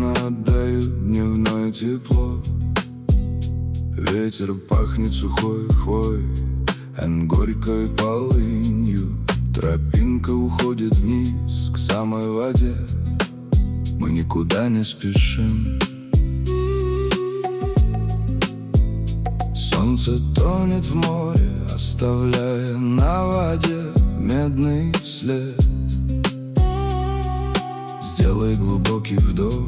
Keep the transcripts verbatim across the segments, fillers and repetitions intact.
Окна отдают дневное тепло, ветер пахнет сухой хвоей, горькой полынью. Тропинка уходит вниз к самой воде, мы никуда не спешим. Солнце тонет в море, оставляя на воде медный след. Сделай глубокий вдох,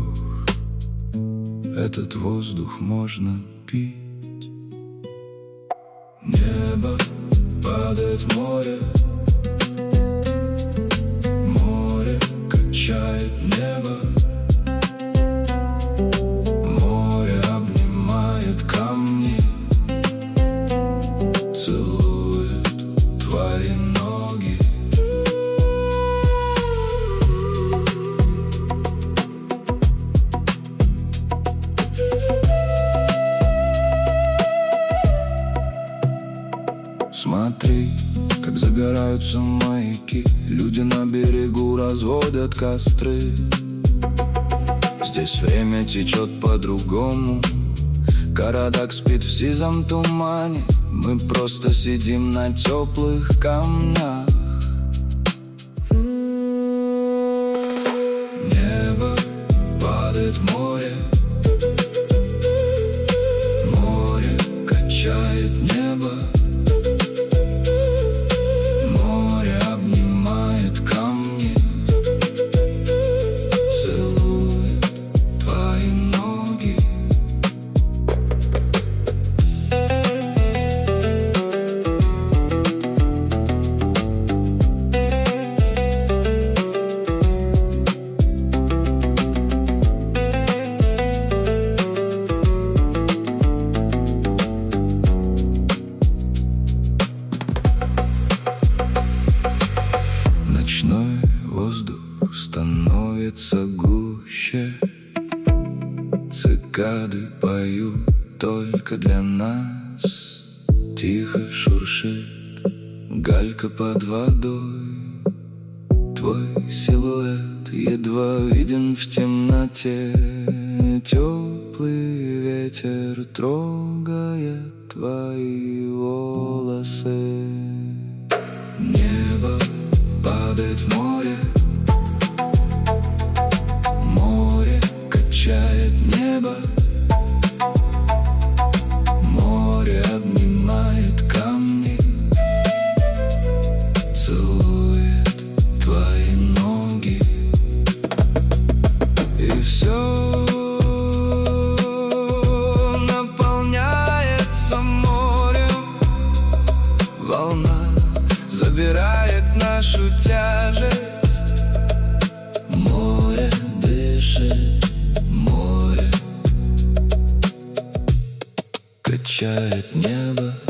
этот воздух можно пить. Небо падает в море, море качает небо, море обнимает камни, целует твои ноги. Смотри, как загораются маяки, люди на берегу разводят костры. Здесь время течет по-другому, городок спит в сизом тумане, мы просто сидим на теплых камнях. Небо падает в море, море качает небо, ночной воздух становится гуще, цикады поют только для нас, тихо шуршит галька под водой, твой силуэт едва виден в темноте, теплый ветер трогает твои волосы. Небо падает в море, море качает небо, море обнимает камни, целует твои ноги. И все наполняется морем, волна забирает нашу тяжесть. Море дышит, море качает небо.